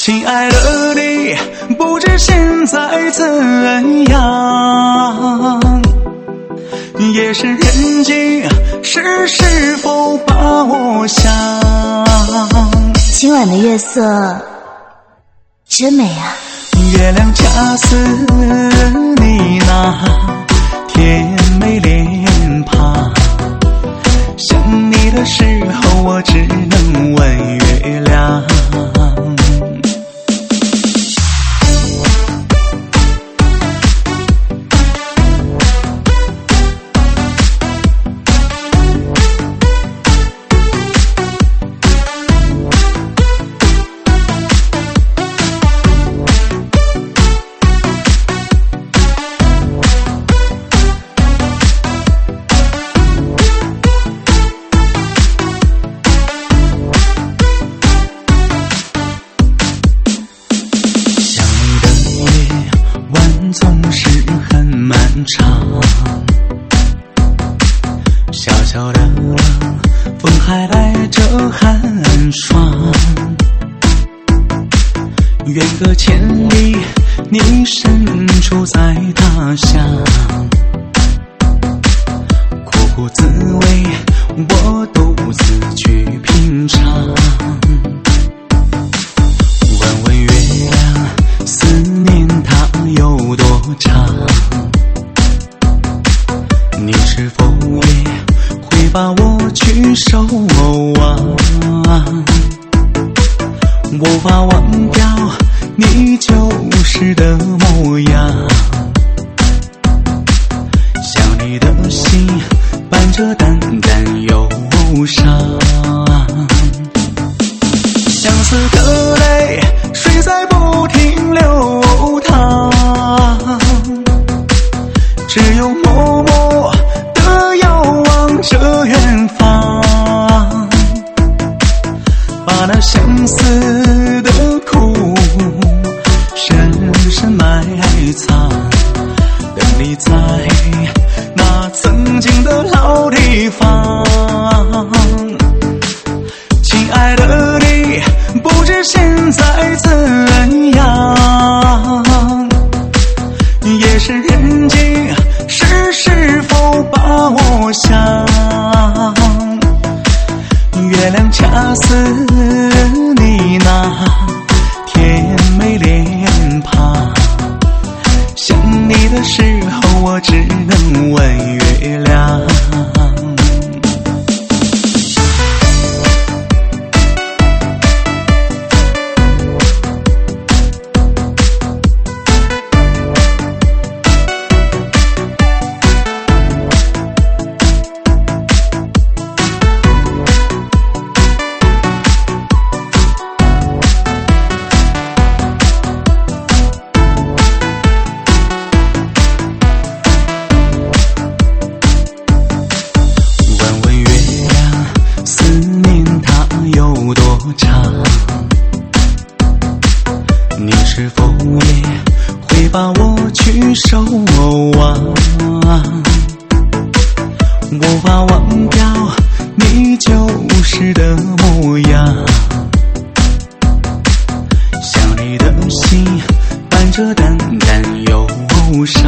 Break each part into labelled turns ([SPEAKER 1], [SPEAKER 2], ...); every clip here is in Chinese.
[SPEAKER 1] 亲爱的你，不知现在怎样？夜深人静，是否把我想？
[SPEAKER 2] 今晚的月色真美啊！
[SPEAKER 1] 月亮恰似你那甜美脸庞，想你的时候，我只能问月亮。总是很漫长，小小的风还带着寒霜，远隔千里，你身处在他乡，苦苦滋味我独自去品尝。问问月亮，思念它有多长？你是否也会把我去守望？无法忘掉你旧时的模样，想你的心伴着淡淡忧伤，相思的泪水在不停流淌，只有默默地遥望着远方，把那相思的苦深深埋藏，等你在那曾经的老地方。亲爱的你，不知现在怎样？夜深人静，是否把我想？月亮恰似你那甜美脸庞，想你的时候，我只能问月亮。你是否也会把我去守望？无法忘掉你旧时的模样，想你的心伴着淡淡忧伤，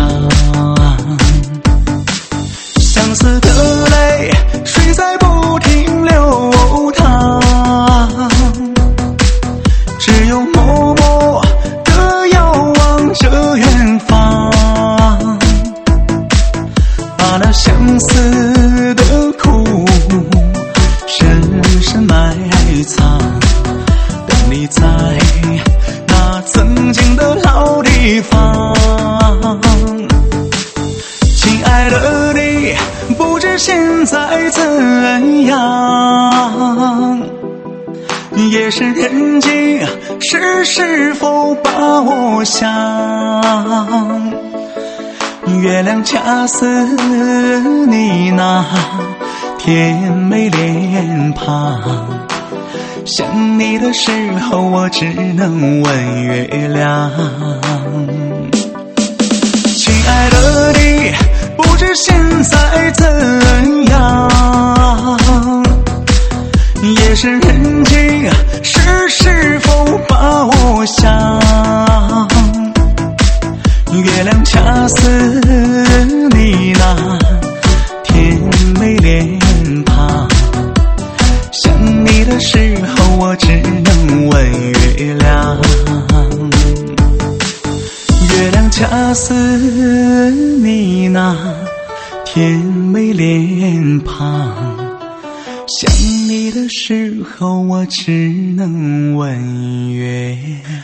[SPEAKER 1] 相思的泪水在不停流淌，只有默默地遥望着远方，把那相思的苦深深埋藏，等你在那曾经的老地方。亲爱的你，不知现在怎样？夜深人静，是否把我想？月亮恰似你那甜美脸庞，想你的时候，我只能问月亮。亲爱的你，不知现在怎样？夜深人静，是否把我想？ 似你那甜美脸庞，想你的时候我只能问月亮，月亮恰似你那甜美脸庞，想你的时候我只能问月亮。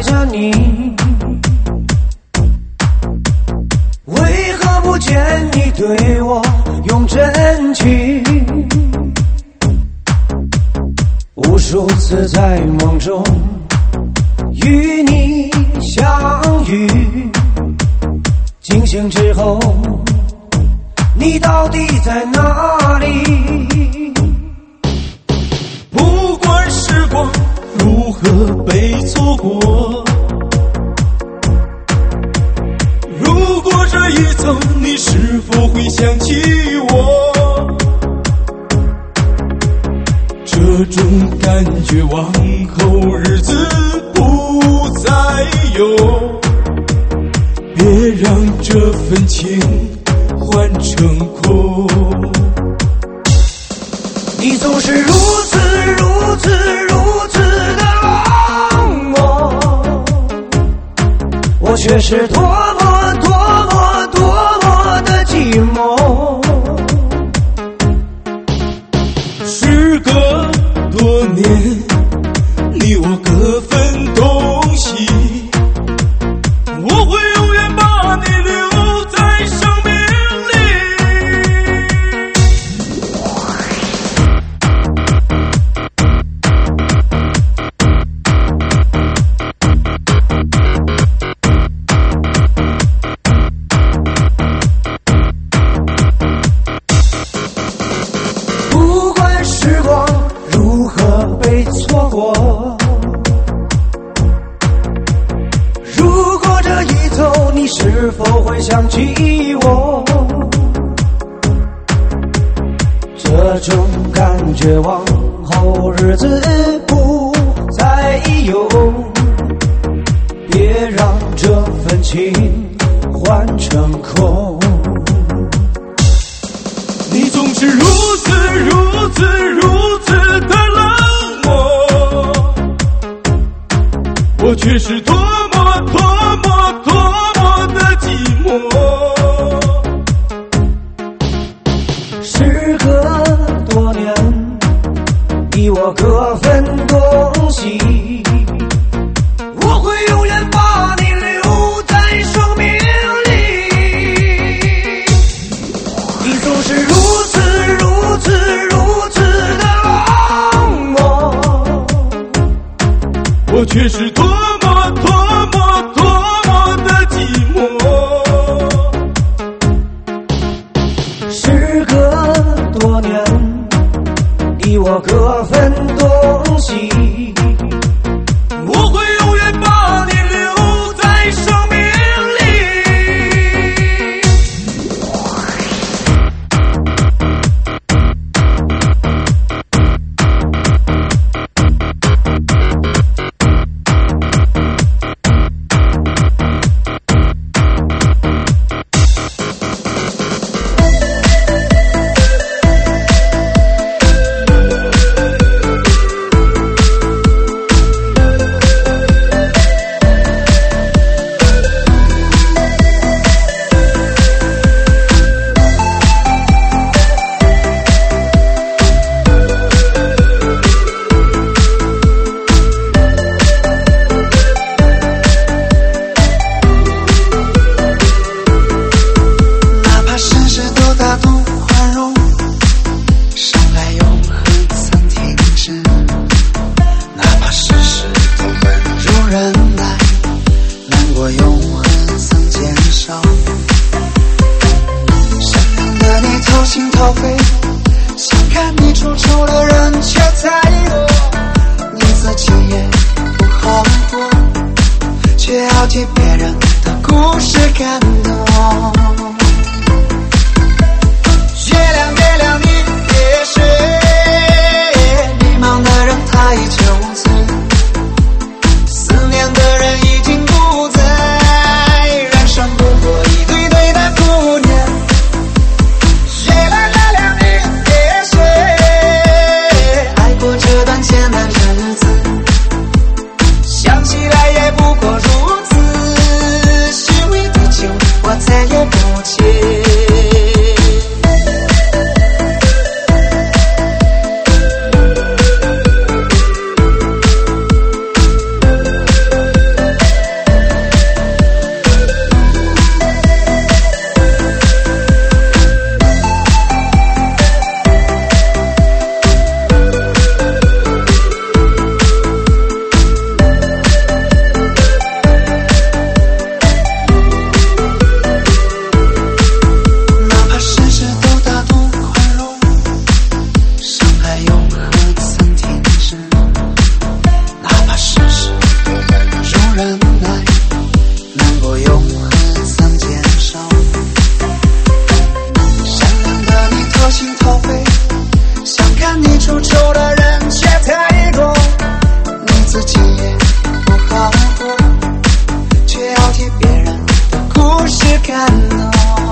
[SPEAKER 1] 着你，为何不见你对我用真情？无数次在梦中与你相遇，惊醒之后你到底在哪里？
[SPEAKER 3] 不管时光如何被错过，如果这一走，你是否会想起我？这种感觉往后日子不再有，别让这份情换成空。
[SPEAKER 1] 你总是如此如此如此的冷漠，我却是多么多么多么的寂寞。
[SPEAKER 3] 时隔多年，你我各分东西，我会永远把你留在生命
[SPEAKER 1] 不管时光如何被错过，如果这一走，你是否会想起我？这种感觉往后日子不再有，别让这份情换成空。
[SPEAKER 3] 你总是如此如此如此的冷漠，我却是多么多么多么的寂寞。
[SPEAKER 1] 时隔多年，你我各分东西，我会永远把你留在生命里。你总是如此如此如此的冷漠，
[SPEAKER 3] 我却是多么多么多么的寂寞。
[SPEAKER 1] 时隔多年，你我各分东西，
[SPEAKER 3] 我会永远把你留在生命
[SPEAKER 1] 替别人的故事感动我。月亮月亮你别睡，迷茫的人太憔悴，思念的人已经不在，人生不过一对对的姑娘。月亮月亮你别睡，爱过这段艰难日子，想起来也不过如此，虚伪的酒我再也不接。 感动。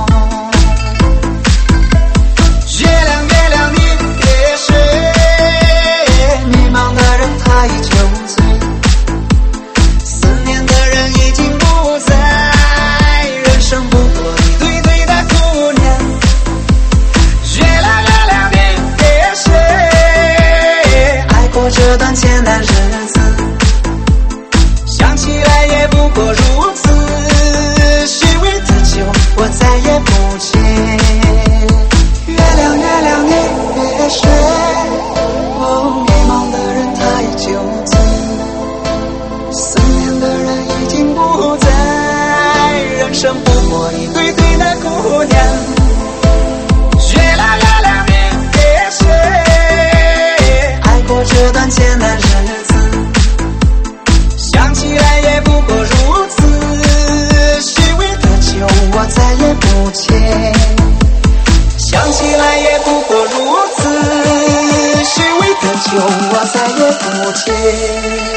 [SPEAKER 1] 月亮月亮你别睡，迷茫的人他依旧醉，思念的人已经不在，人生不过一堆堆的姑娘。月亮月亮你别睡，爱过这段简单日子，想起来也不过如此，虚伪的酒我再也不接。月亮月亮你别睡，哦，迷茫的人他依旧醉，思念的人已经不在，人生不过一堆堆的姑娘。月亮月亮你别睡，爱过这段简单日子，想起来也不过如此，虚伪的酒我再也不接。想起来也不过如此，虚伪的酒我再也不接。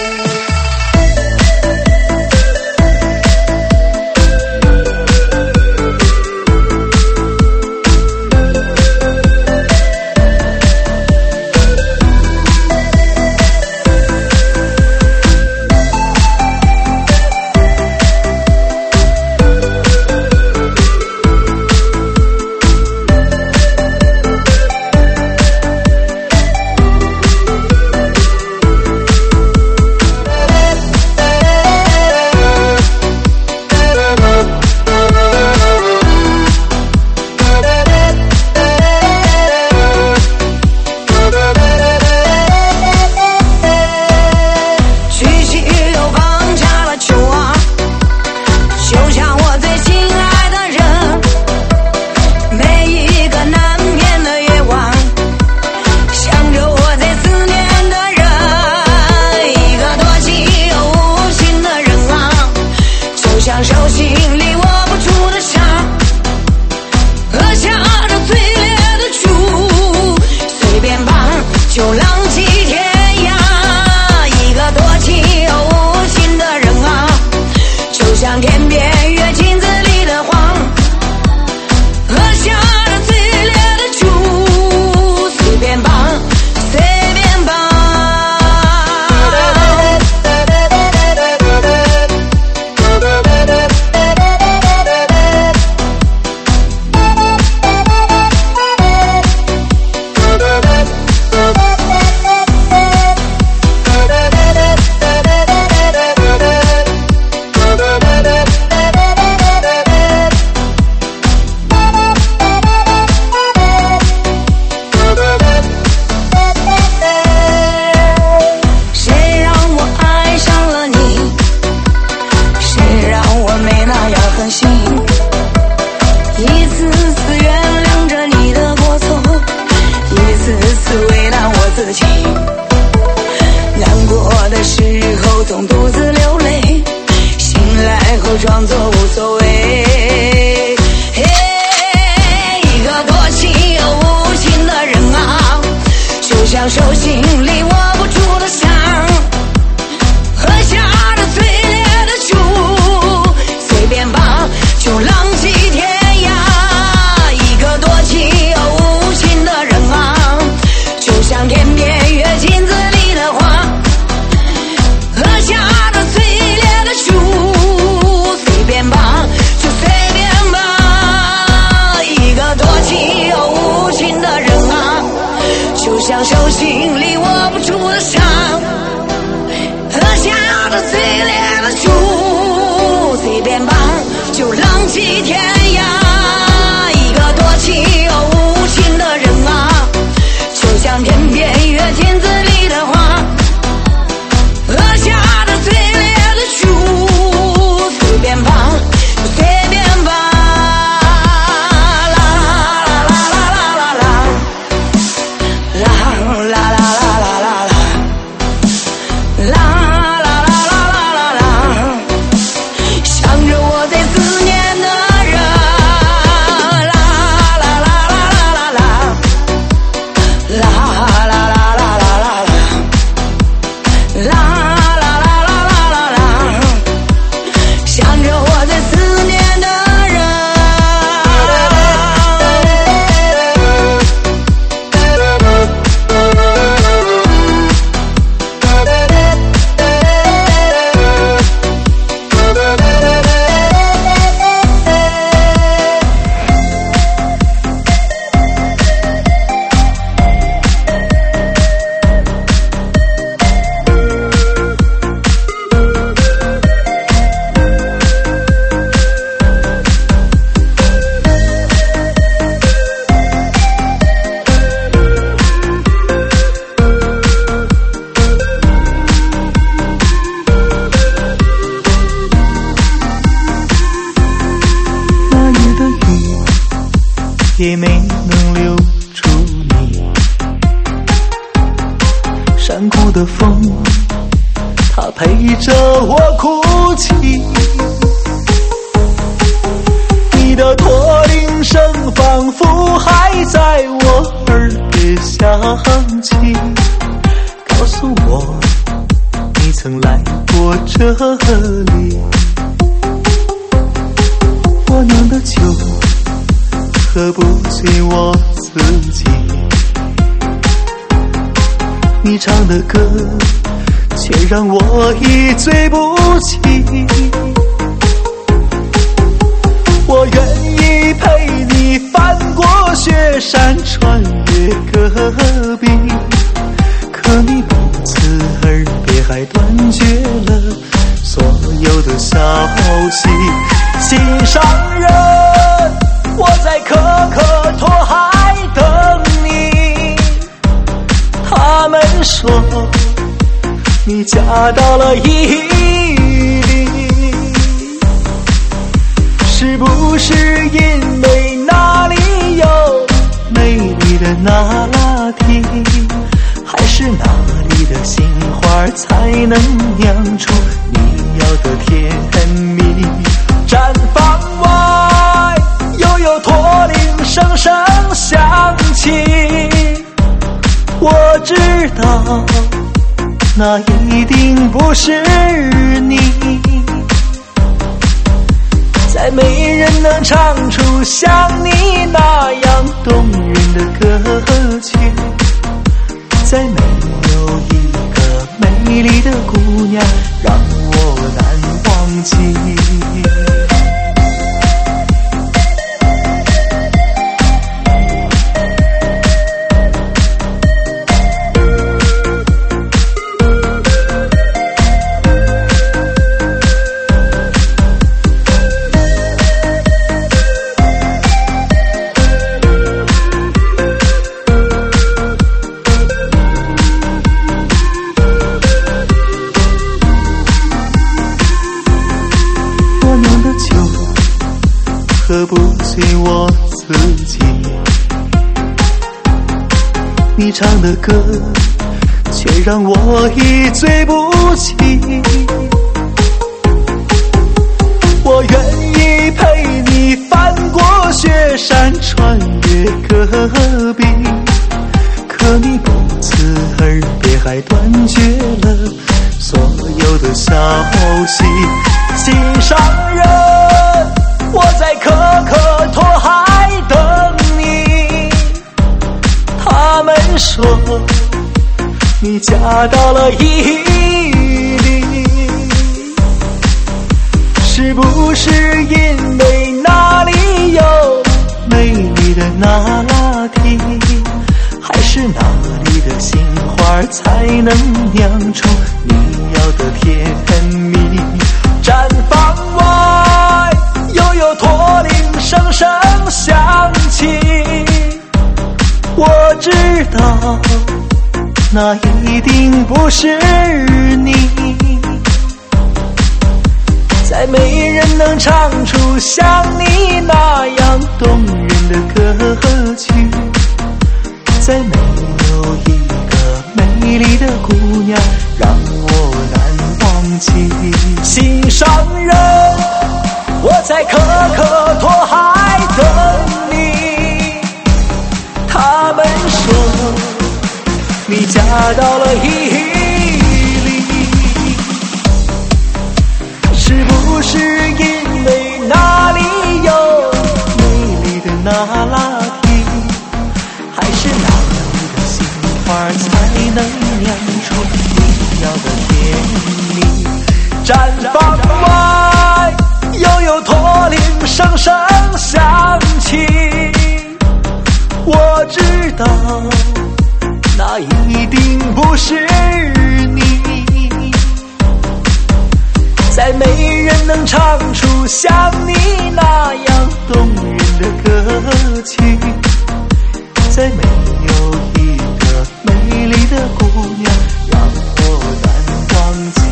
[SPEAKER 4] 想着我最思念的人。
[SPEAKER 1] 也没能留住你。山谷的风，它陪着我哭泣。你的驼铃声仿佛还在我耳边响起，告诉我你曾来过这里。我酿的酒喝不醉我自己，你唱的歌却让我一醉不起。我愿意陪你翻过雪山，穿越戈壁，可你不辞而别，还断绝了所有的消息。心上人，我在可可托海等你。他们说你嫁到了伊犁，是不是因为那里有美丽的那拉提，还是那里的杏花才能酿出你要的甜蜜？毡房外又有驼铃声声响起，我知道那一定不是你。再没人能唱出像你那样动人的歌曲，再没有一个美丽的姑娘让我难忘记。喝不醉我自己，你唱的歌却让我一醉不起。我愿意陪你翻过雪山，穿越戈壁，可你不辞而别，还断绝了所有的消息。心上人，我在可可托海等你。他们说你嫁到了伊犁，是不是因为那里有美丽的那拉提，还是那里的杏花才能酿出你要的甜蜜？毡房外又有驼铃声声响起，我知道那一定不是你。再没人能唱出像你那样动人的歌曲，再没有一个美丽的姑娘让我难忘记。心上人，我在可可托海等你。他们说你嫁到了伊犁，是不是因为那里有美丽的那拉提，还是那里的杏花才能酿出你要的甜蜜？毡房外又有驼铃声声响起，我知道那一定不是你。再没人能唱出像你那样动人的歌曲，再没有一个美丽的姑娘让我难忘记。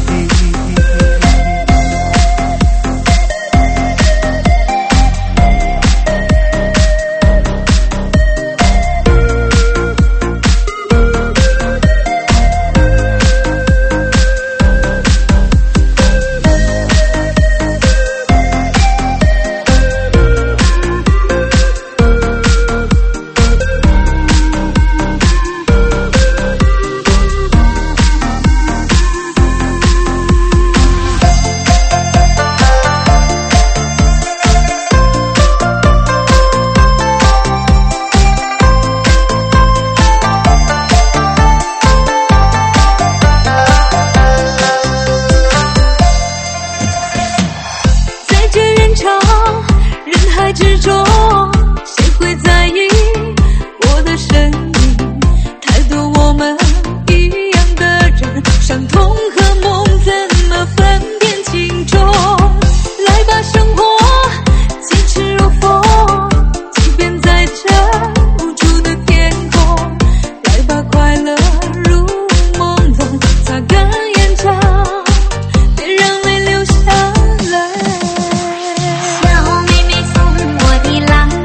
[SPEAKER 4] 海之中，谁会在意我的声音？太多我们一样的人，伤痛和梦怎么分辨轻重？来吧，生活疾驰如风，即便在这无助的天空。来吧，快乐如朦胧，擦干眼角，别让泪流下来。
[SPEAKER 5] 小妹妹送我的浪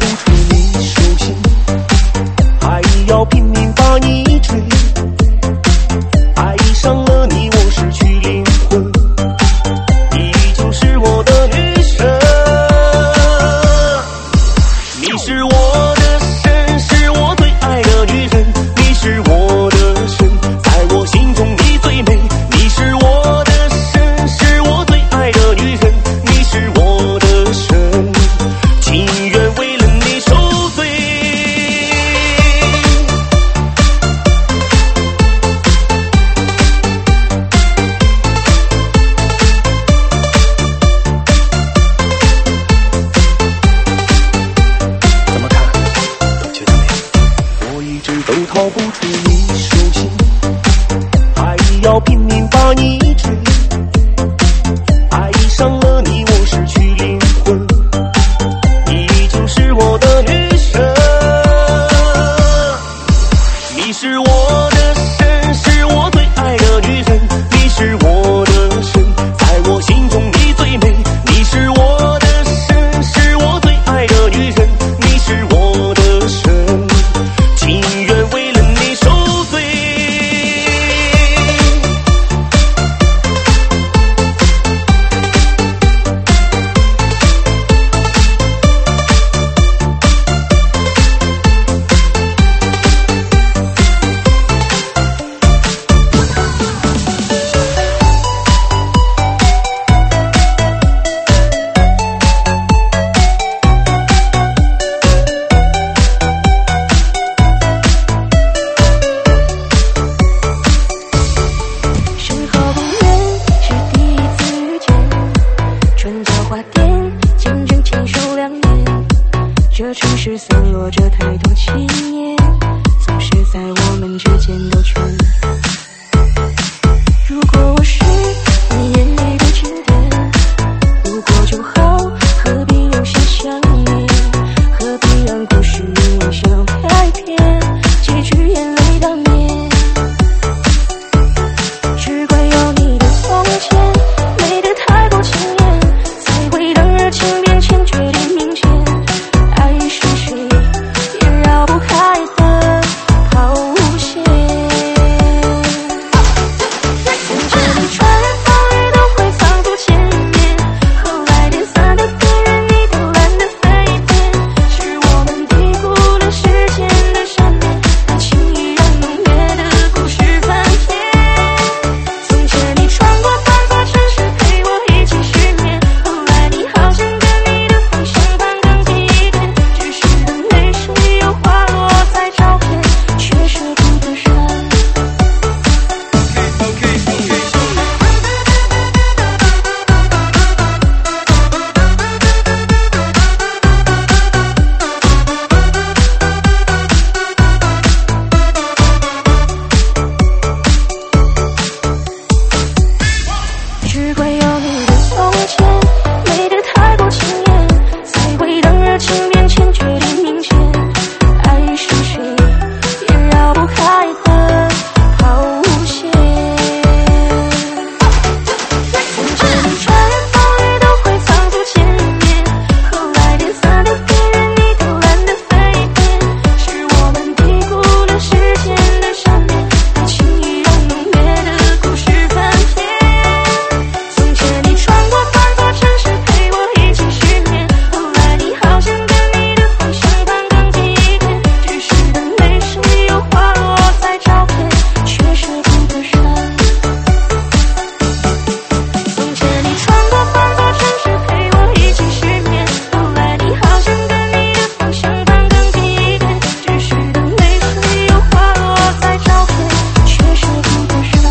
[SPEAKER 5] 出你手心，还要拼命把你追。爱上了你，我失去灵魂，你就是我的女神。你是我的神，是我最爱的女人。你是我的神，在我心中你最美。你是我的神，是我最爱的女人。你是我的神，情愿为了你受罪。怎么看都觉得美，我一直都逃不出你手心，还要拼命把你追。爱上了你，我失去灵魂，你就是我的女神。你是我的神，是我最爱的女人。你是我的神，在我心中你最美。你是我的神，是我最爱的女人。你是我的神，情愿为了你受罪。
[SPEAKER 4] 身后不远是第一次遇见，春江花店见证牵手2年，这城市散落着太多千年，总是在我们之间兜圈。如果我是你眼里的景点，路过就好，何必留下想念？何必让故事因为想拍片，结局眼泪当面？只怪有你的从前美得太过惊艳，才会让热情变迁，决定明显。爱是谁也绕不开的抛物线。从前你穿越风雨都会藏不前面，后来连散的边缘你都懒得飞遍，是我们低估了时间的善变，太轻易让浓烈的故事翻篇。从前你穿过繁华城市陪我一起失眠，后来你好像跟你的方向盘更近一点，只是等泪水又滑落在照片，却舍不得删。只怪有你的从前美得太过惊艳，才会让热情变迁，决定明显。爱是谁也绕不开的抛物线。从前你穿越风雨都会藏不前面，后来连散的边缘你都懒得飞遍，是我们低估了时间的善变，太轻易让浓烈的故事翻篇。从前你穿过繁华城市陪我一起失眠，后来你好像跟你的方向盘更近一点，只是等泪水又滑落在照片，却舍不得删。从前你穿过繁华城市陪我一起失眠，后来你好像跟你的方向盘更近一点，只是等泪水又滑落在照片，却舍不得删。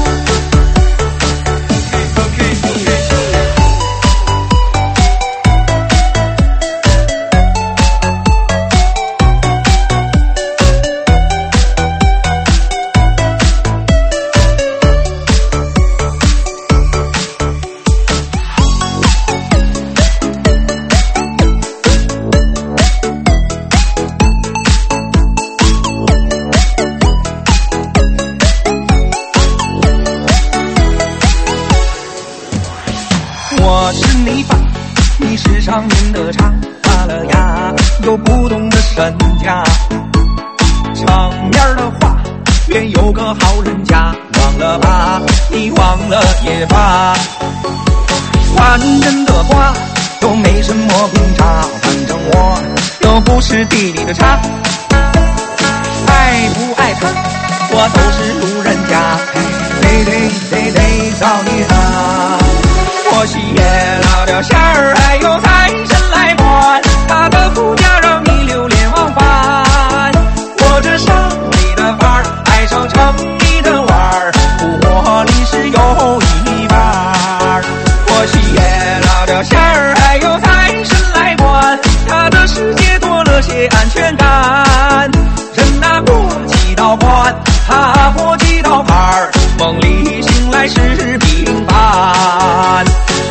[SPEAKER 1] 我是你爸，你是常年的茶，发了芽又不懂的身家。场面的话，愿有个好人家，忘了吧，你忘了也罢。凡人的话都没什么评价，反正我又不是地里的茶。爱不爱他，我都是路人甲，得找你啊！我喜爷老掉馅儿，还有财神来管，他的福家让你流连忘返。我这城里的范儿，爱上城里的玩儿，我里是有一半儿。我喜爷老掉馅儿，还有财神来管，他的世界多了些安全感。人呐过几道关，他过几道坎儿，梦里醒来是平凡。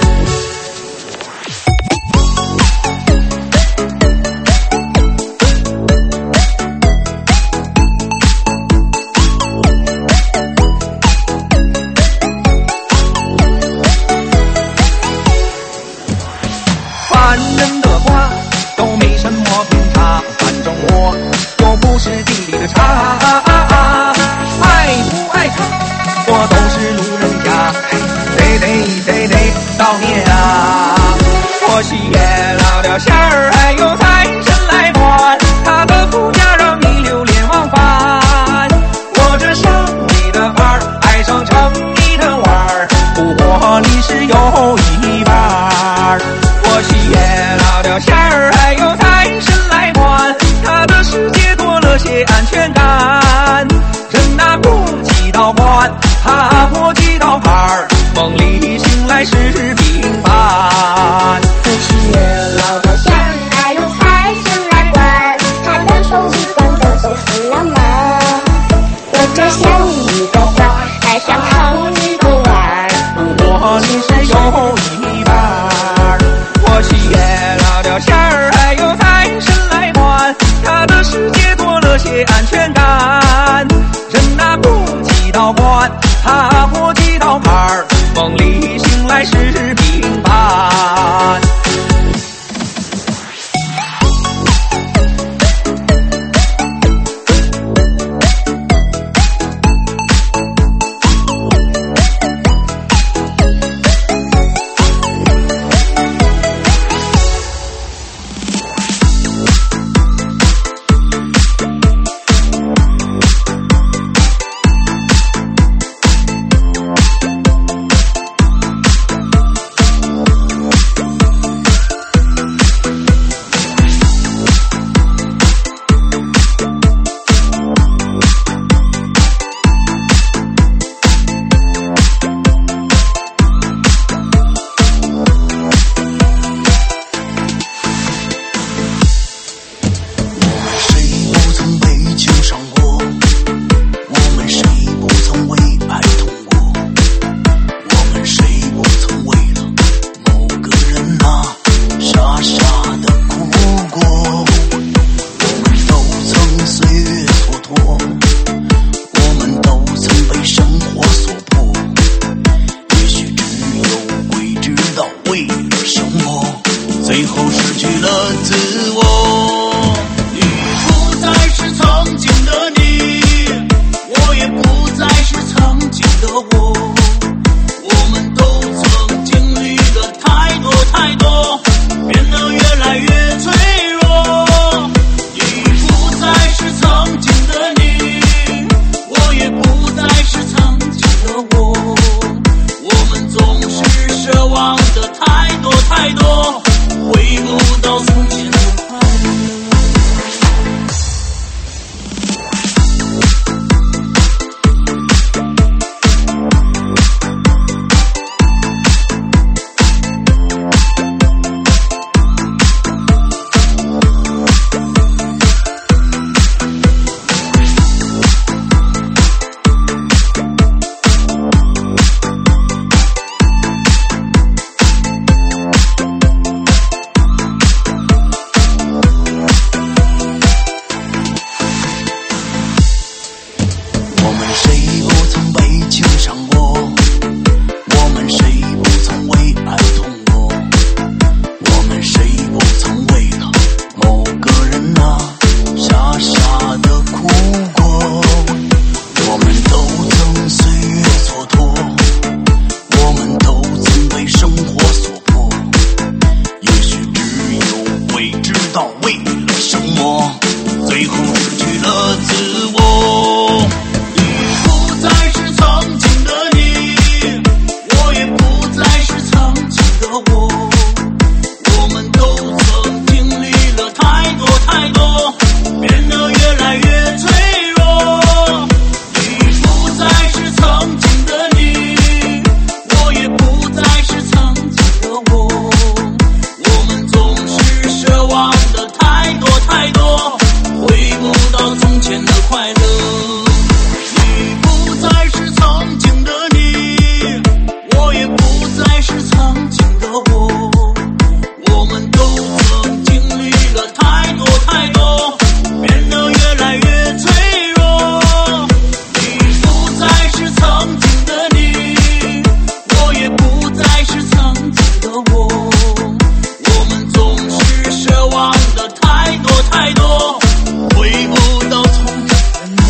[SPEAKER 1] 凡人的话都没什么评价，反正我又不是地里的茶。爱不爱他，我都是路人甲。 最后失去了自我。你不再是曾经的你，我也不再是曾经的我，我们都曾经历了太多太多，变得越来越脆弱。你不再是曾经的你，我也不再是曾经的我，我们总是奢望的太多太多，回不到从前的快乐。你不再是曾经的你，我也不再是曾经的我，我们都曾经历了太多太多，变得越来越脆弱。你不再是曾经的你，我也不再是曾经的我，我们总是奢望的太多太多，回不到从前的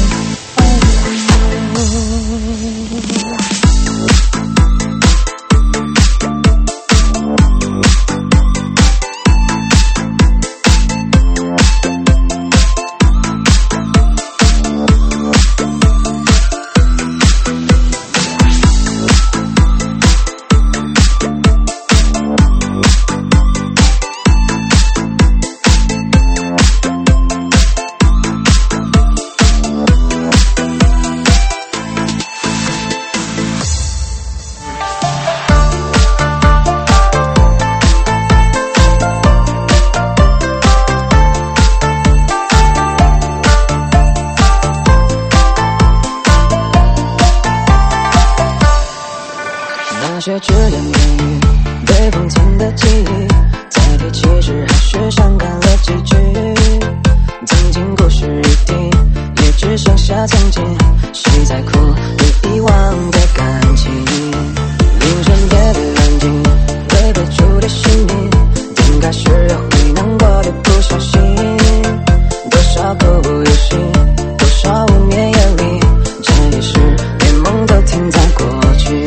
[SPEAKER 6] 那些只言片语被封存的记忆，再提起时还是伤感了几句。曾经故事一地，也只剩下曾经。谁在哭你遗忘的感情？铃声别安静，微微触的心灵，点开时又会难过的不小心。多少口不由心，多少无眠夜里，这一世连梦都停在过去。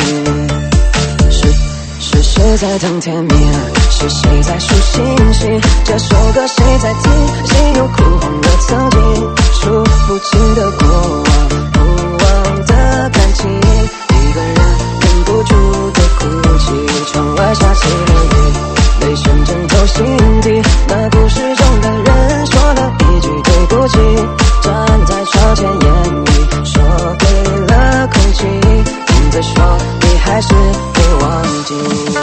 [SPEAKER 6] 是谁在等天明？是谁在数星星？这首歌谁在听？谁又哭红了曾经？数不清的过往，不忘的感情，一个人忍不住的哭泣。窗外下起了雨，泪水浸透心底。那故事中的人说了一句对不起，站在窗前言语说给了空气，你在说你还是没忘记。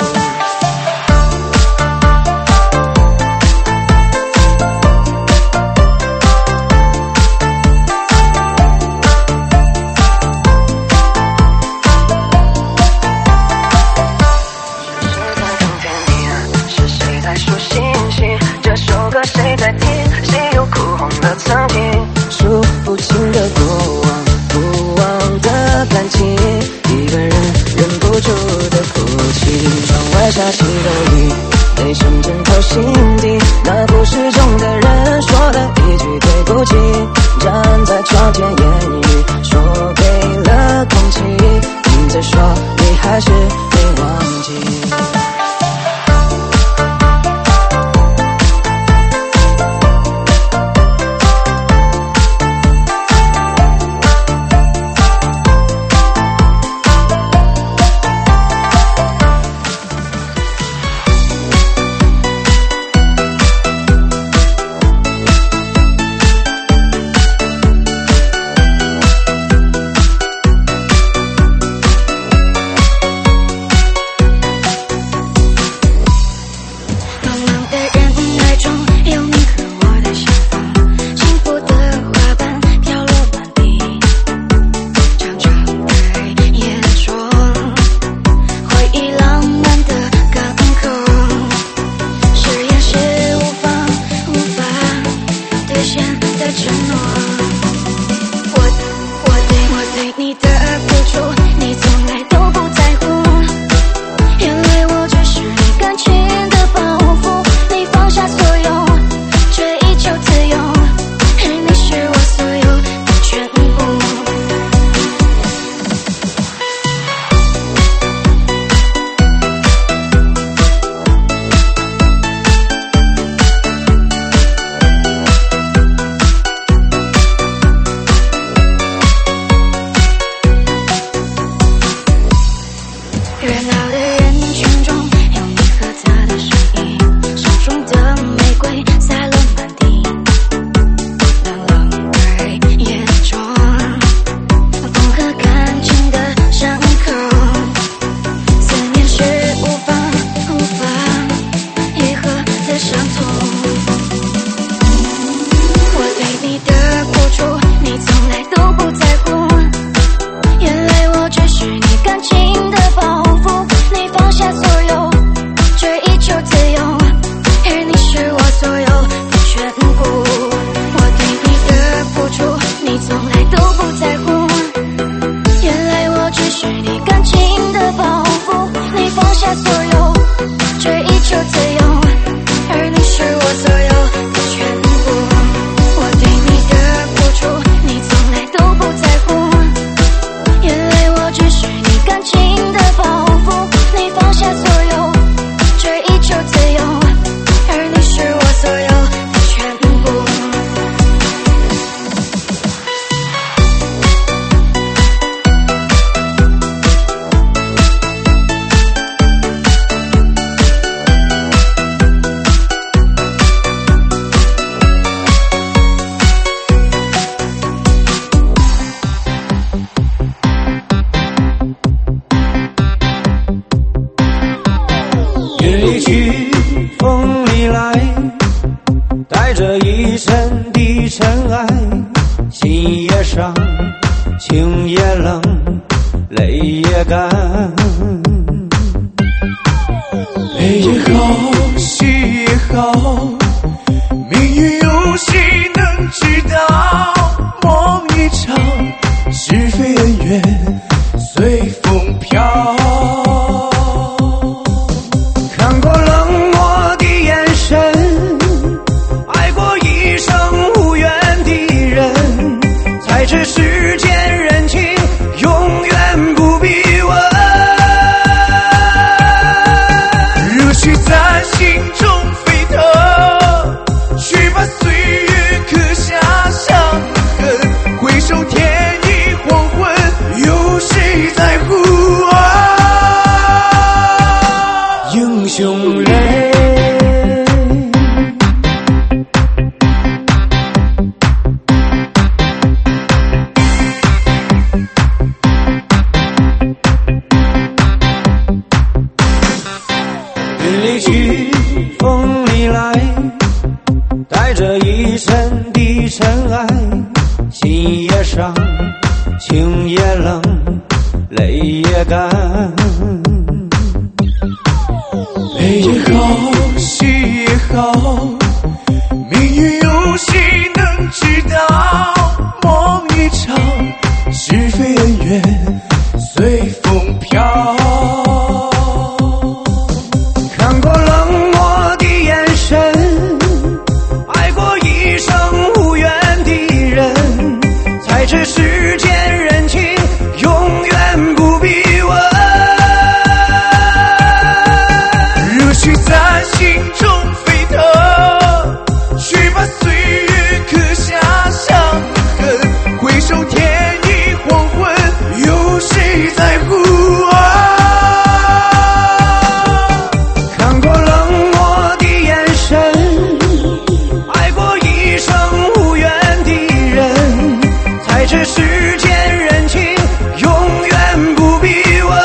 [SPEAKER 6] 谁在听？谁又哭红了曾经？数不清的过往，不忘的感情，一个人忍不住的哭泣。窗外下起了雨，泪水浸透心底。那故事中的人说了一句对不起，站在窗前言语说给了空气，你在说你还是没忘记。
[SPEAKER 7] 伤，情也冷，泪也干。
[SPEAKER 3] 悲也好，喜也好，命运有谁能知道？梦一场，是非恩怨随风飘。
[SPEAKER 1] 看过冷漠的眼神，爱过一生无缘的人，才知世间人情永远不必问。
[SPEAKER 3] 热血在心中沸腾，去把岁月刻下伤痕。回首天已黄昏，有谁在乎啊？
[SPEAKER 7] 英雄泪。云里去，风里来，带着一身的尘埃，心也伤，情也冷，泪也干。
[SPEAKER 3] 悲也好，喜也好，命运有谁能知道？梦一场，是非恩怨随风飘。
[SPEAKER 1] 看过冷漠的眼神，爱过一生无缘的人，才知世间人情永远不必问。
[SPEAKER 3] 热血在心中沸腾，去把岁月刻下伤痕。回首天已黄昏，有谁在乎啊？
[SPEAKER 1] 看过冷漠的眼神，爱过一生无缘的人，才知世间人情永远不必问。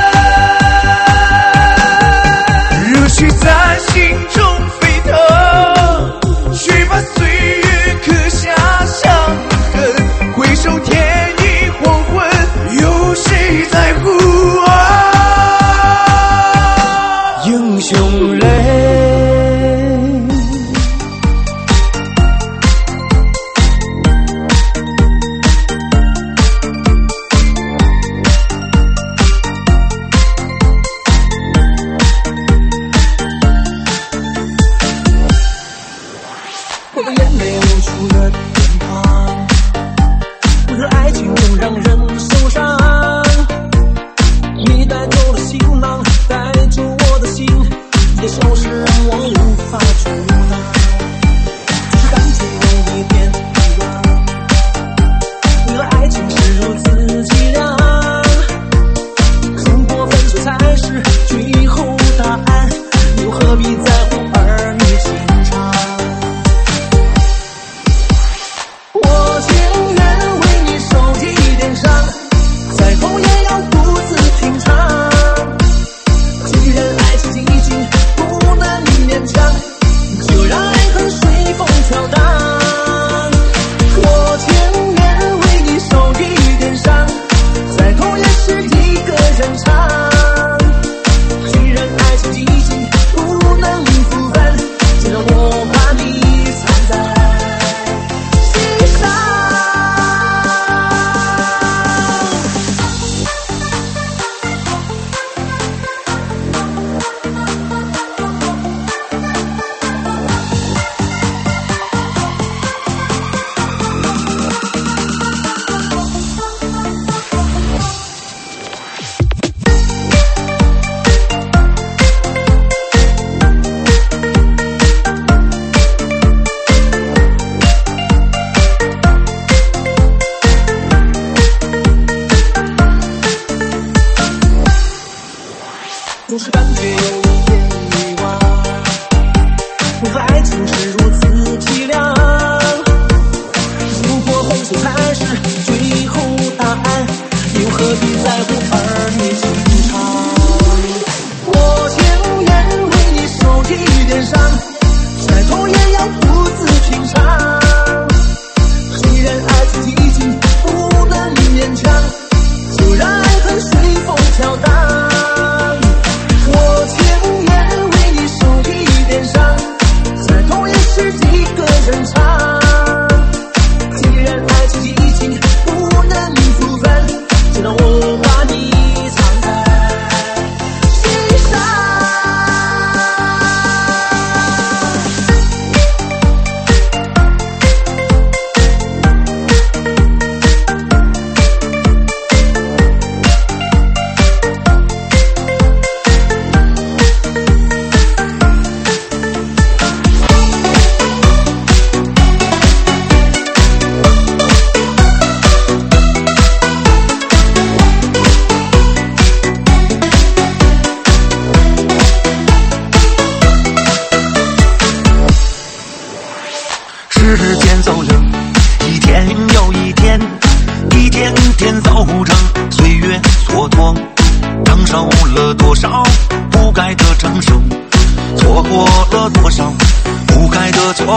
[SPEAKER 3] 热血在心中沸腾，去把岁月刻下伤痕。回首天已黄昏，有谁在乎啊？
[SPEAKER 7] 英雄泪。
[SPEAKER 6] 我的眼泪无处的偏旁，为何爱情总让人受伤？你带走了行囊，带走我的心，你的消失让我无法阻挡，就是感觉有一点遗忘。为何爱情是如此凄凉？如果分手才是最后答案，又何必在乎儿女情长？我情愿为你受一点伤，再痛也要独自品尝。既然爱情已经不能勉强，就让爱恨随风飘荡。我情愿为你受一点伤，再痛也是一个人唱。既然爱情已经不能复返，就让我把你藏在心上。总是感觉有一点遗忘，为何爱情是如此凄凉？如果分手才是最后答案，又何必在乎儿女情长？我情愿为你受一点伤，再痛也要独自品尝。既然爱情已经不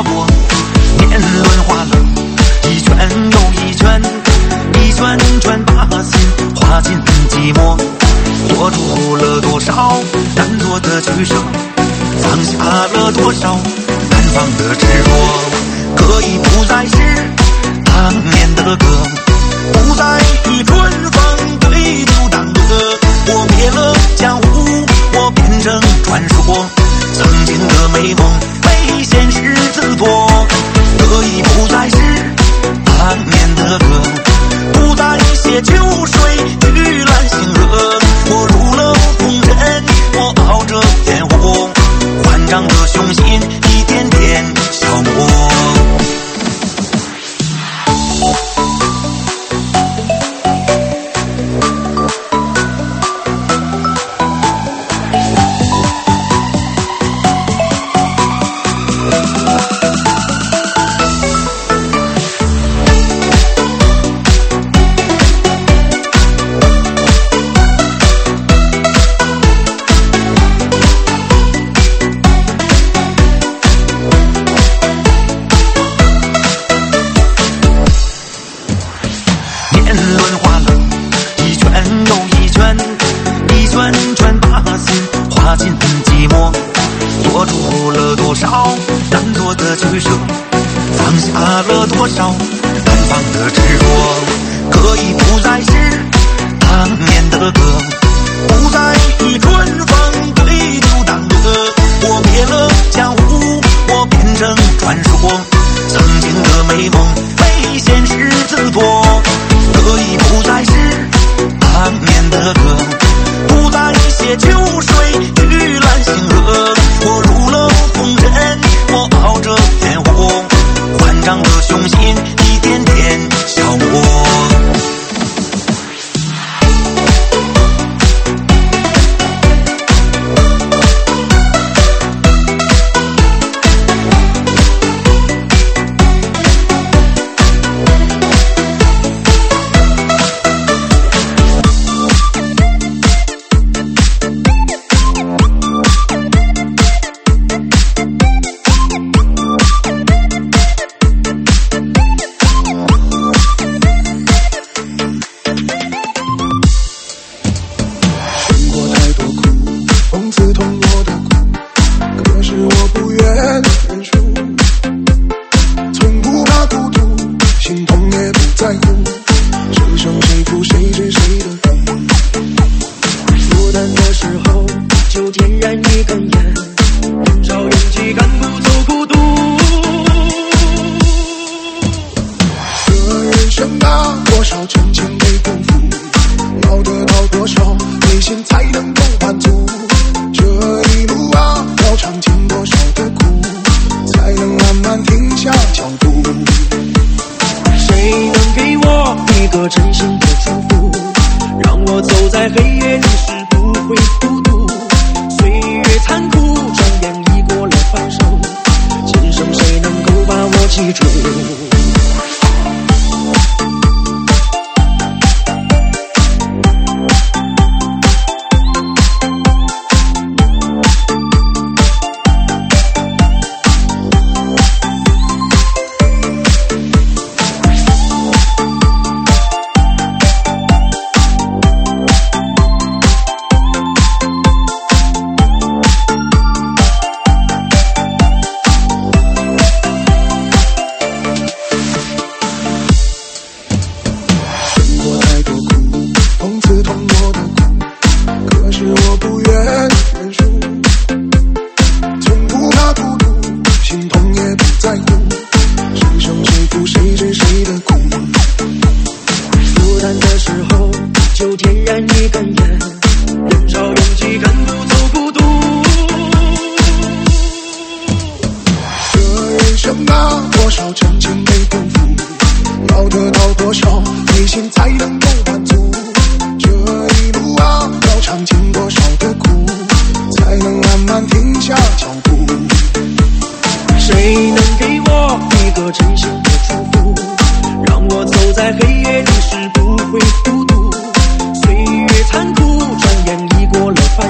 [SPEAKER 1] 错过。年轮滑了一圈又一圈，一圈圈把心划进寂寞。做出了多少难做的取舍，放下了多少难忘的执着。歌已不再是当年的歌，不再与春风对酒当歌。我别了江湖，我变成传说，曾经的美梦被现实自夺。歌已不再是当年的歌，不再写秋水玉兰星河。我入了红尘，我熬着烟火，万丈的雄心一点点消磨。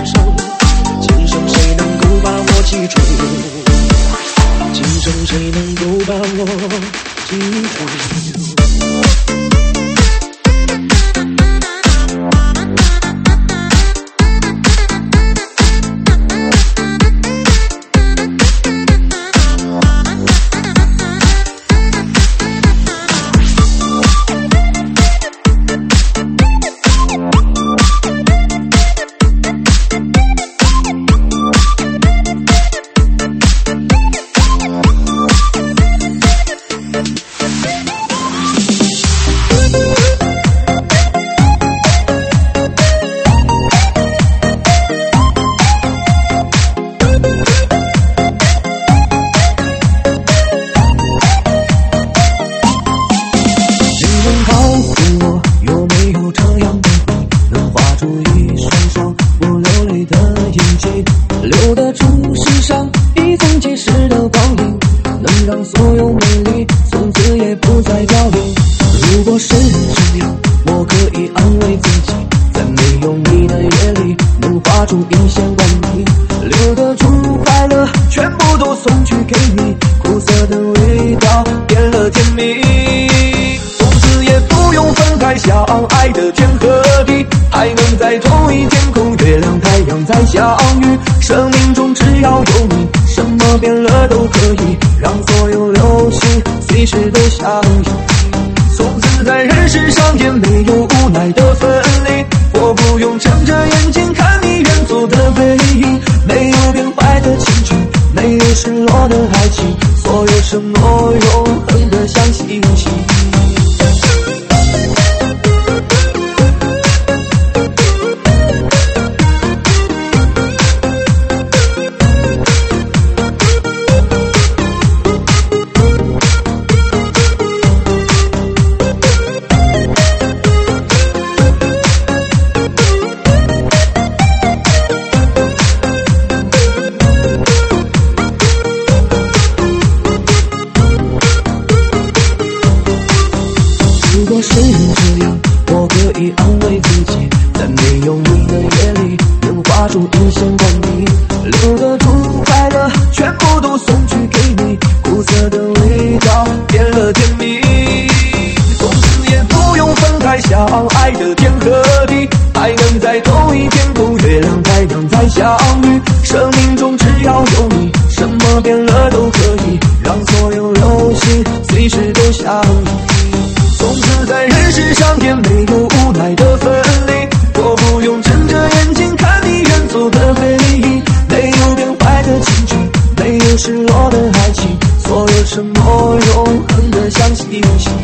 [SPEAKER 6] 今生谁能如果是这样，我可以安慰自己，在没有你的夜里，能画出一线光明，留得住快乐，全部都送去给你，苦涩的味道变了甜蜜，从此也不用分开，相爱的天和地，还能在同一天空，月亮太阳再相遇，生命中只要有你，什么变了都可以，让所有流星随时都相依，从此在人世上也没有无奈的分离，我不用睁着眼睛看你远走的背影，没有变坏的青春，没有失落的爱情，所有承诺永恒的像星星。如果是这样，我可以安慰自己，在没有你的夜里，能画出一线光明，留得住快乐，全部都送去给你，苦涩的味道变了甜蜜，从此也不用分开，相爱的天和地，还能在同一天空，月亮太阳再相遇，生命中只要有你，什么变了都可以，让所有流星随时都相依，从此在人世上也没有无奈的分离，我不用睁着眼睛看你远走的背影，没有变坏的青春，没有失落的爱情，所有承诺永恒的像星星。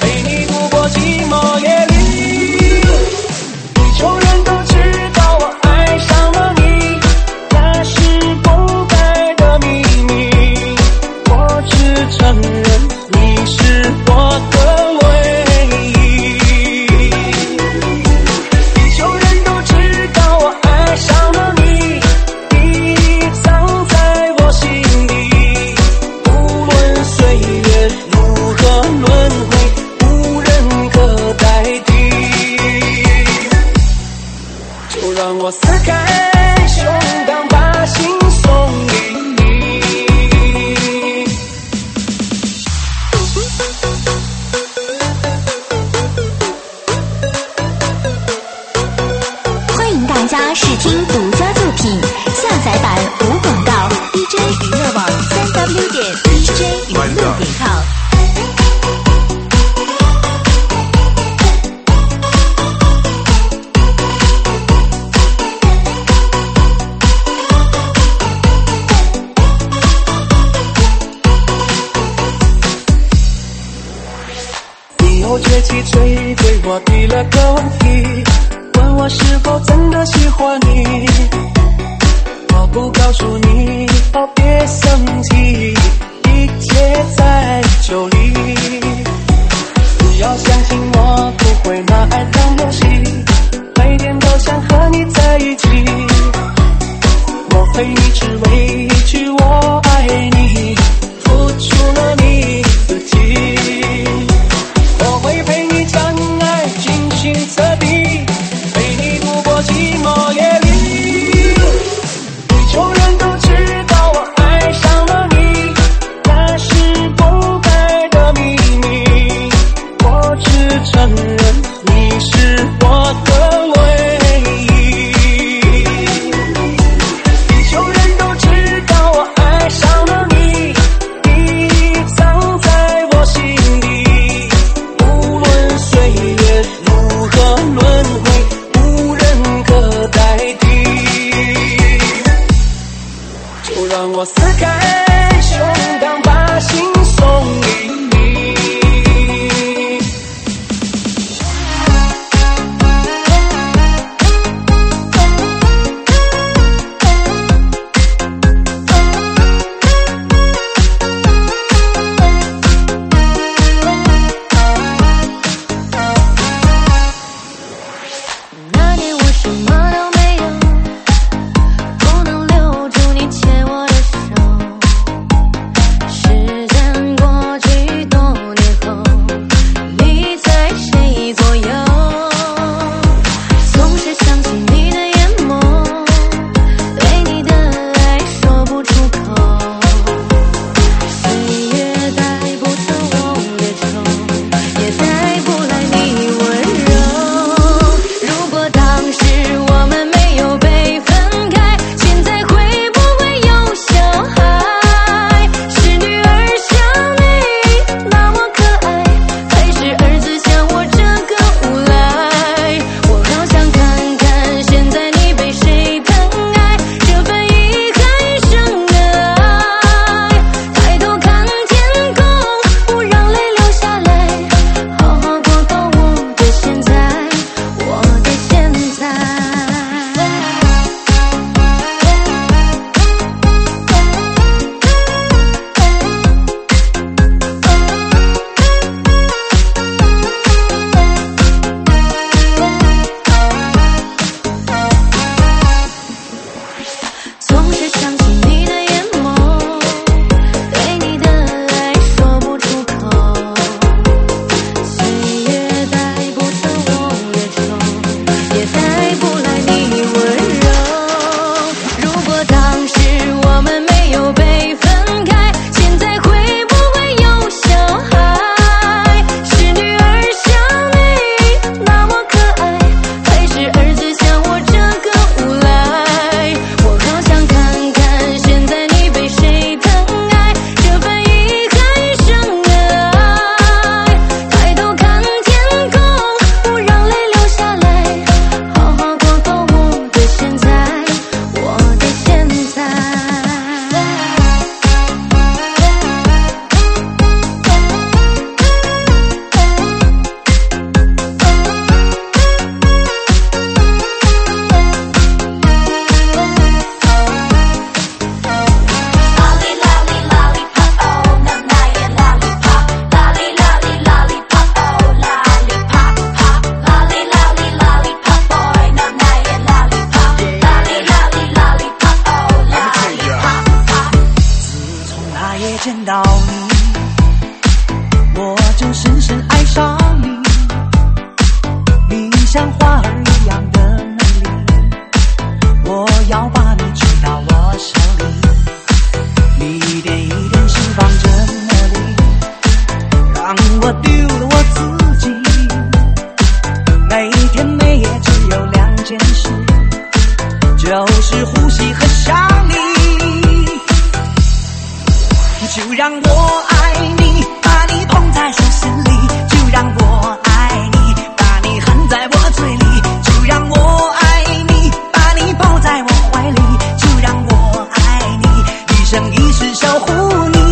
[SPEAKER 8] 地球人都知道我爱
[SPEAKER 6] 开胸膛，把心送给你。
[SPEAKER 2] 欢迎大家试听独家作品，下载版无广告 ，DJ 娱乐网3w.dj 娱乐.com。
[SPEAKER 6] 你又崛起追对我提了个问题，问我是否真的喜欢你。我不告诉你，哦别生气，一切在酒里。你要相信我不会拿爱当游戏，每天都想和你在一起。我陪你只为一句我爱你，付出了你自己。我会陪你将爱精心测底，陪你度过寂寞夜里。地球人都知道我爱上了你，那是公开的秘密。我只承认你是我的唯一。地球人都知
[SPEAKER 1] 就是呼吸和想你。就让我爱你，把你捧在手心里，就让我爱你，把你含在我嘴里，就让我爱你，把你抱在我怀里，就让我爱你，一生一世守护你。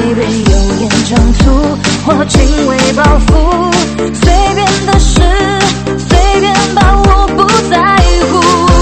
[SPEAKER 4] 便有言长促，或轻微报复，随便的事，随便吧，我不在乎。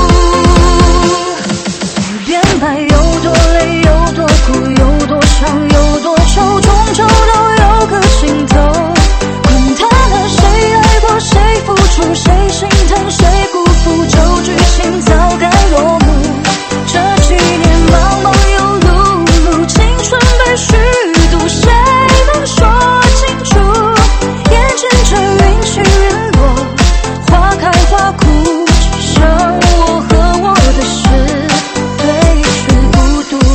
[SPEAKER 4] 随便吧，有多累，有多苦，有多伤，有多愁，终究都有个尽头。管他呢，谁爱过，谁付出，谁心疼，谁辜负，旧剧情早该落幕。这几年忙忙又碌碌，青春被虚度，谁能说清楚？眼见着云起云落，花开花枯，只剩我和我的事，对却孤独。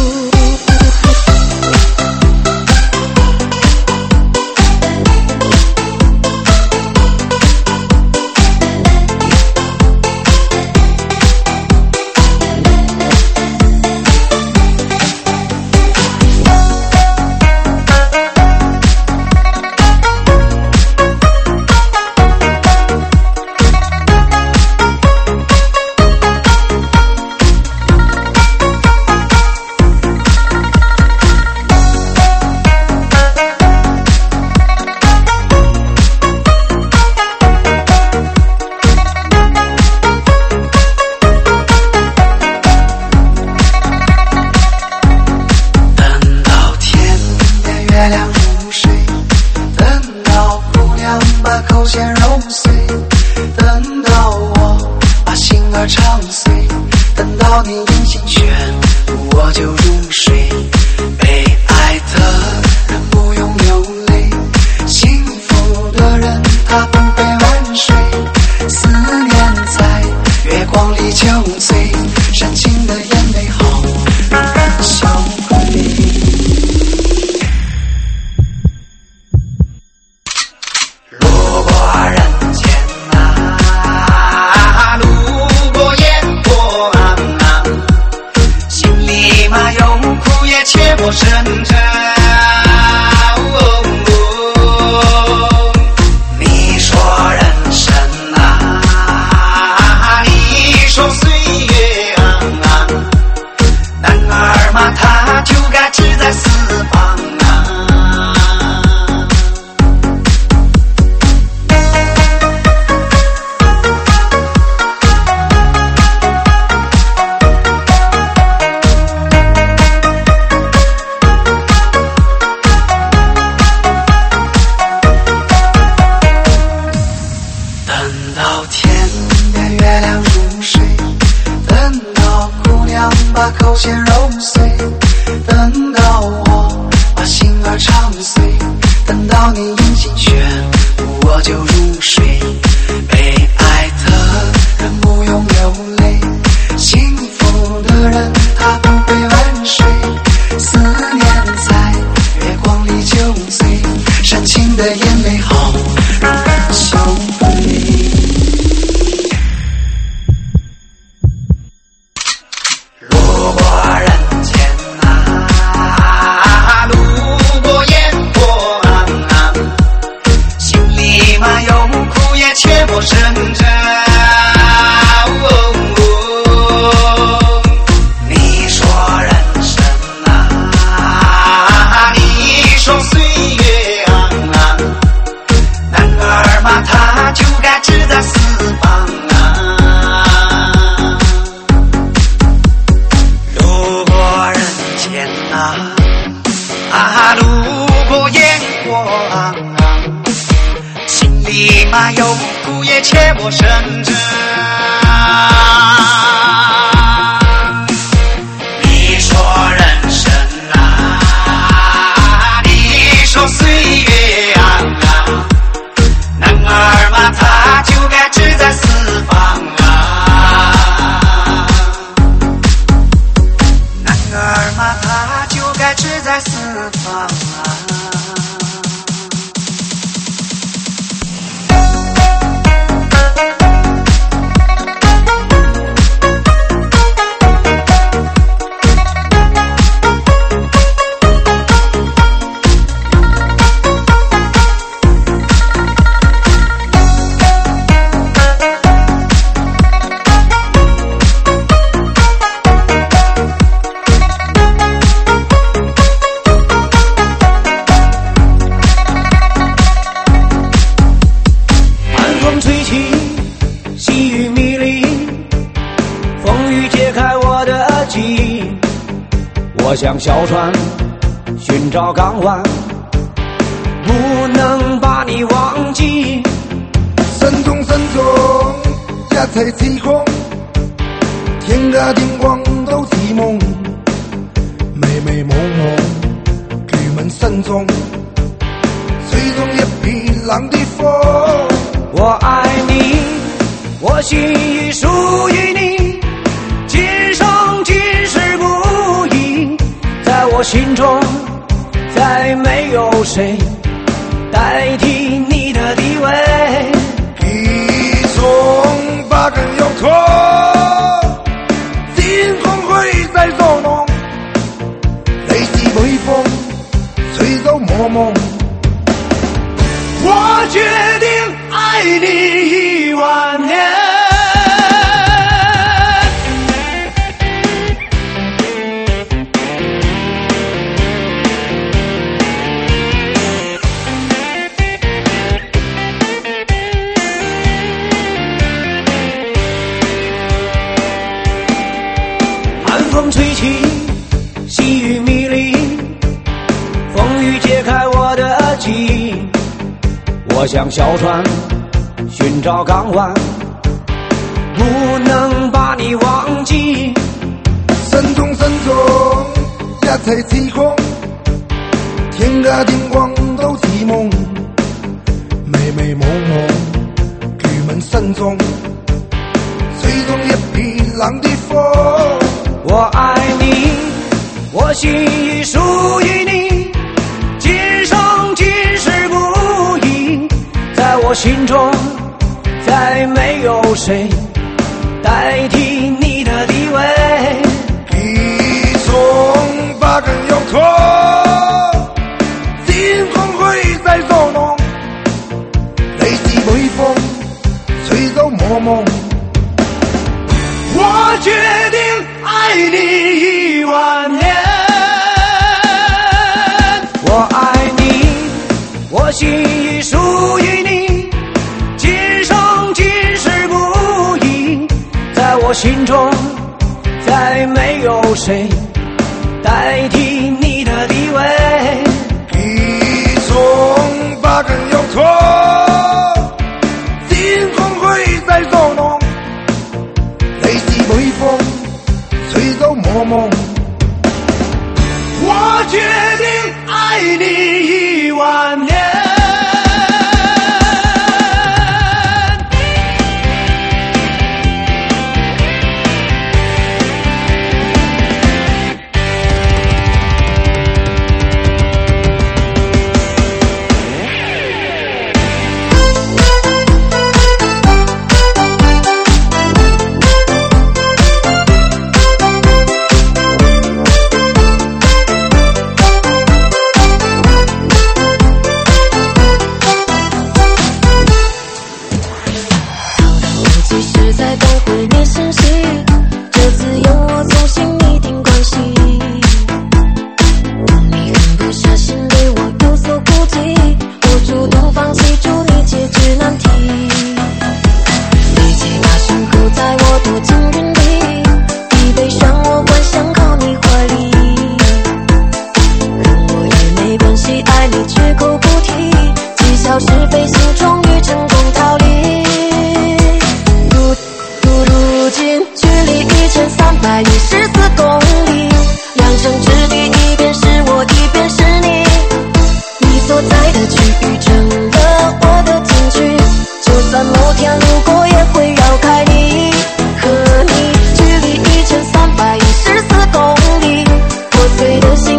[SPEAKER 7] 像小船寻找港湾，不能把你忘记。
[SPEAKER 8] 山中山中一齊似空，天嘅天光都似夢，迷迷惘惘，巨問心中，水中一片冷的風。
[SPEAKER 7] 我愛你，我心已屬於你，今生今世不移。在我心中，再沒有誰代替你的地位。
[SPEAKER 8] 從把根有痛，天空會在作弄，你是微風，吹走我夢。
[SPEAKER 7] 我決定愛你10000年。风吹起，细雨迷离，风雨揭开我的记忆。我像小船寻找港灣，不能把你忘記。
[SPEAKER 8] 山中山中一齊似空，天嘅天光都似夢，迷迷惘惘，巨問心中，水中一片冷的風。
[SPEAKER 7] 我愛你，我心已屬於你，今生今世不移。在我心中，再沒有誰代替你的地位。
[SPEAKER 8] 一從把根有痛，天空會在作弄，你是微風，吹走我夢。
[SPEAKER 7] 我決定愛你10000年，我愛你，我心已屬於你，今生今世不移。在我心中，再沒有誰代替你的地位。
[SPEAKER 8] 一從把根有痛，天空會在作弄，你是微風，吹走我夢。
[SPEAKER 7] 我決定愛你10000年。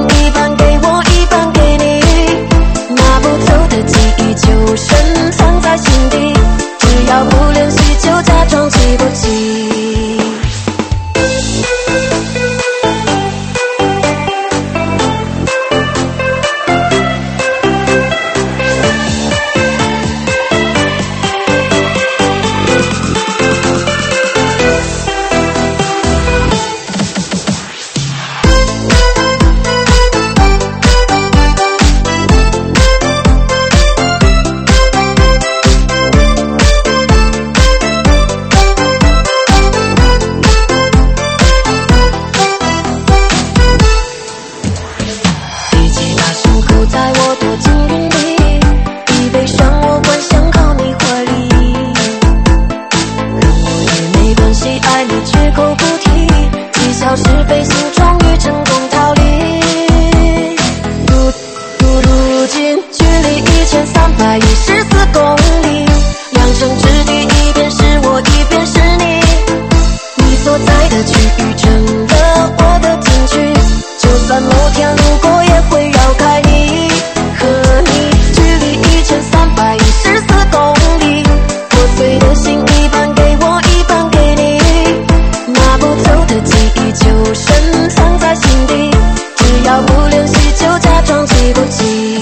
[SPEAKER 4] 深藏在
[SPEAKER 6] 候在我躲进云里，一悲伤我幻想靠你怀里。我也没关系，爱你绝口不提，几小时飞行终于成功逃离。如今距离1314公里，两城之地，一边是我，一边是你。你所在的区域成了我的禁区，就算某天路过也会绕开你。和你距离1314公里，破碎的心一半给我，一半给你。拿不走的记忆就深藏在心底，只要不联系就假装记不起。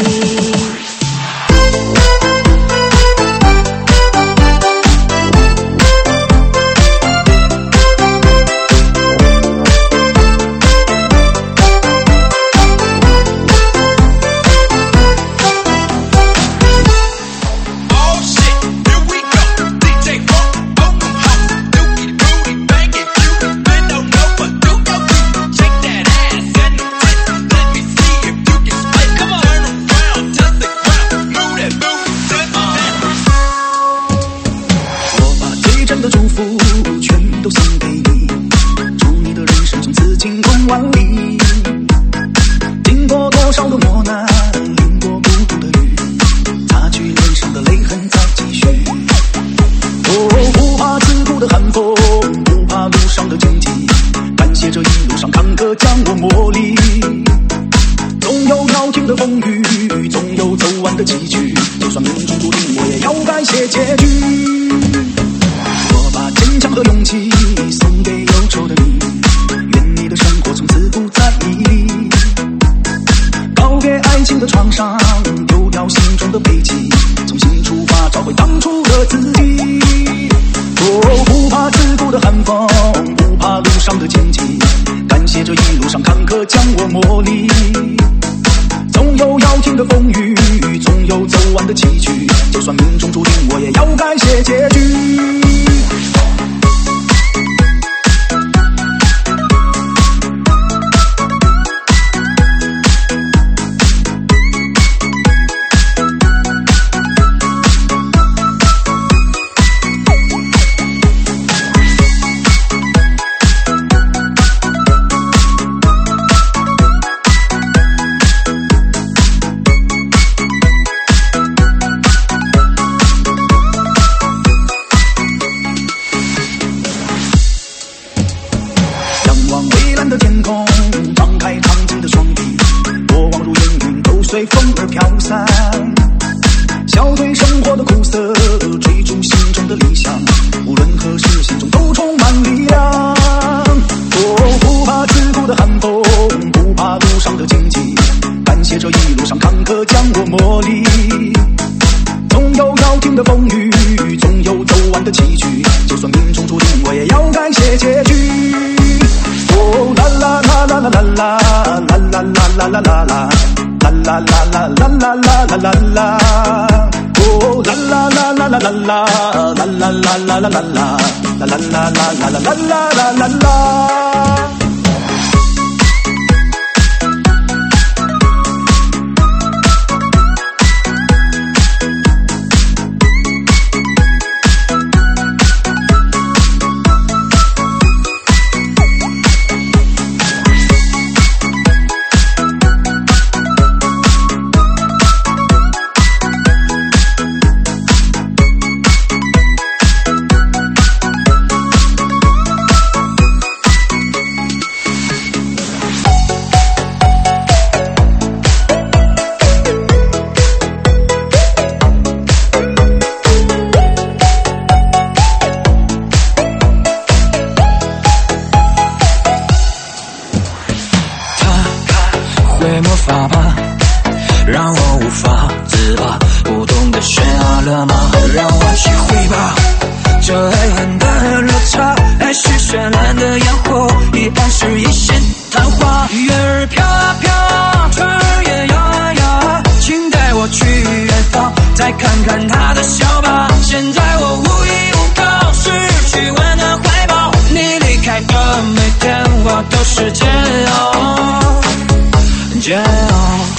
[SPEAKER 6] 都是煎熬。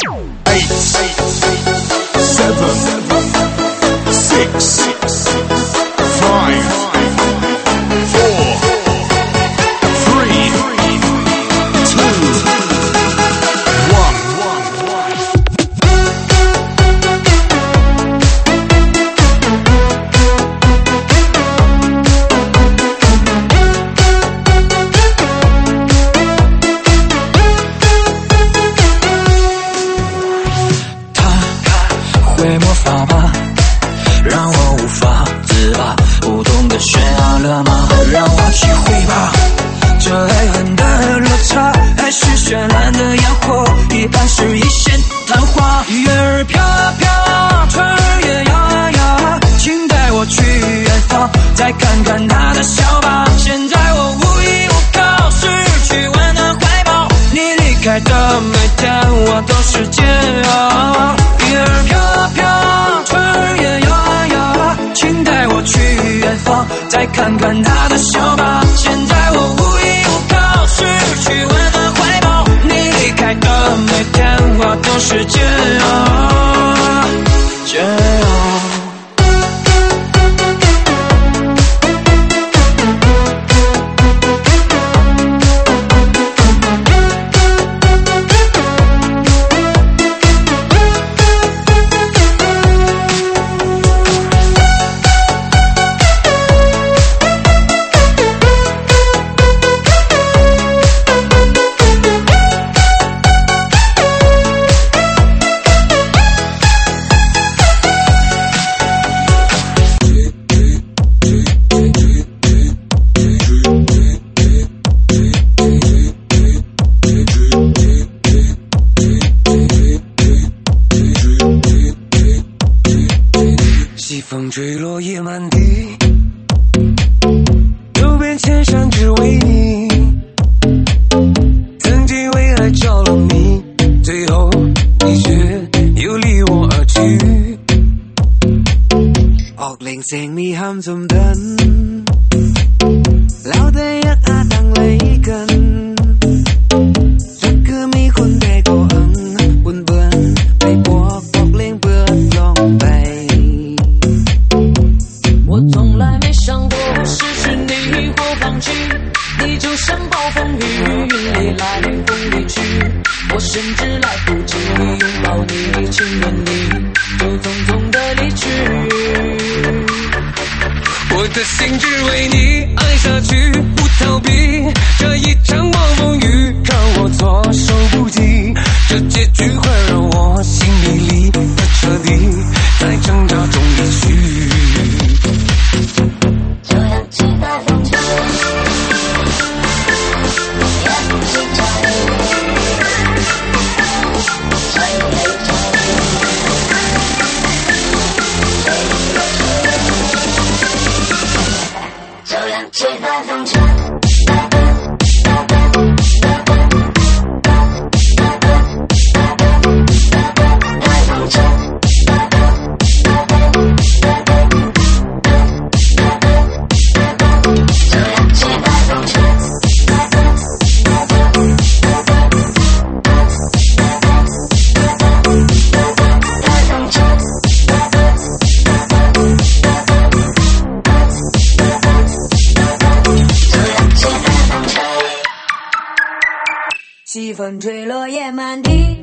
[SPEAKER 9] 西风吹落叶满地，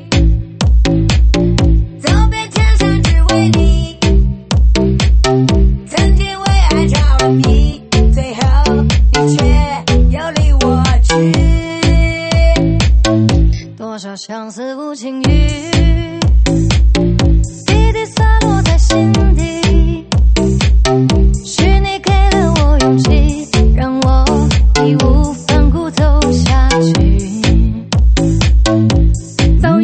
[SPEAKER 9] 走遍千山只为你，曾经为爱着了迷，最后你却又离我去，多少相思无情雨，滴滴洒落在心底，是你给了我勇气，让我义无反顾走下去。早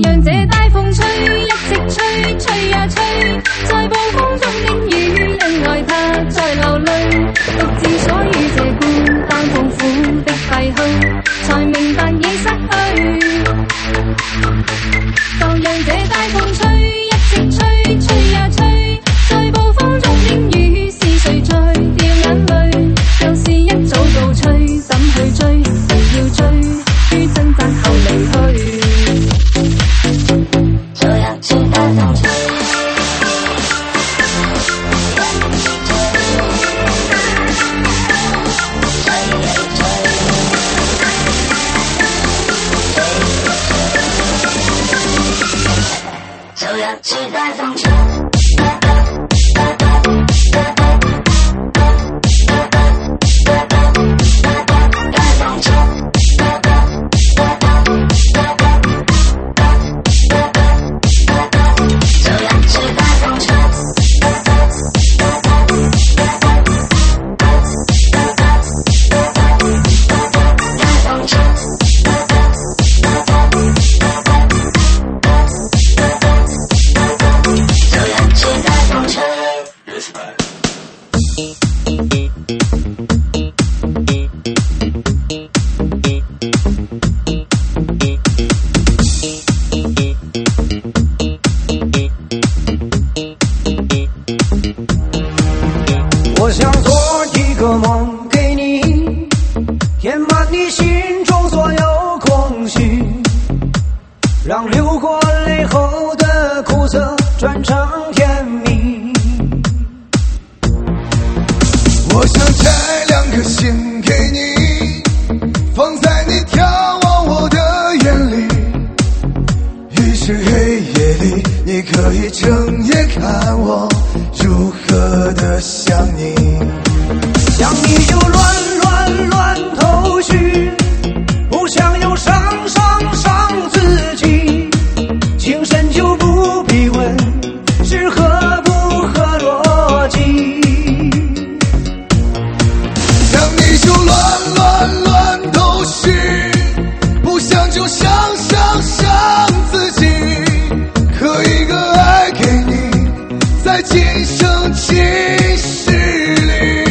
[SPEAKER 7] 我想做一个梦给你，填满你心中所有空虚，让流过泪后的苦涩转成甜蜜。
[SPEAKER 8] 我想摘两颗心给你，放在你眺望我的眼里，于是黑夜里你可以睁眼看我如何的想你。
[SPEAKER 7] 想你就乱头绪，不想又伤自己，情深就不必问是合不合逻辑。
[SPEAKER 8] 想你就乱头绪，不想就想自己，刻一个爱给你，在今生今世里。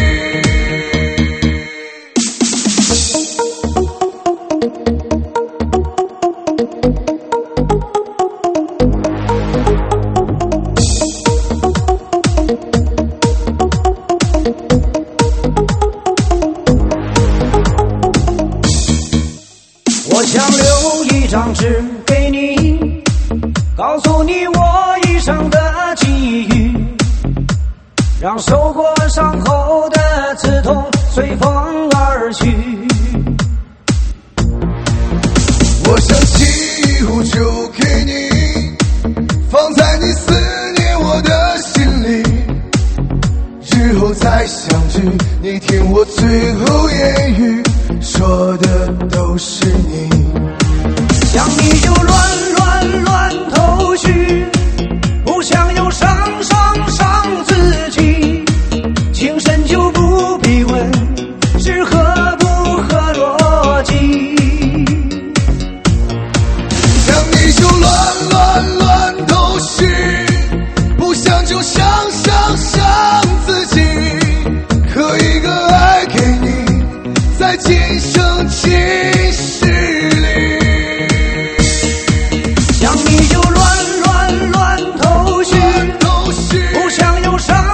[SPEAKER 7] 我想留一张纸给你，告诉你我一生的际遇，让受过伤后的刺痛随风而去。
[SPEAKER 8] 我想起一壶酒给你，放在你思念我的心里，日后再相聚，你听我最后言语，说的都是你。
[SPEAKER 7] 想你就乱头绪，不想又伤自己，情深就不必问是合不合逻辑。
[SPEAKER 8] 想你就乱头绪，不想就想自己，刻一个爱给你，在今生今世里。
[SPEAKER 7] 想你就乱头绪，不想又伤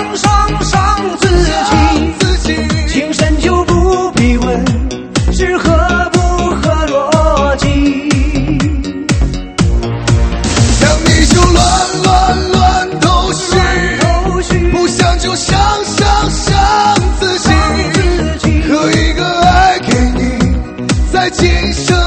[SPEAKER 7] 自己，情深就不必问是合不合逻辑。
[SPEAKER 8] 想你就乱头绪，不想就想自己，刻一个爱给你，在今生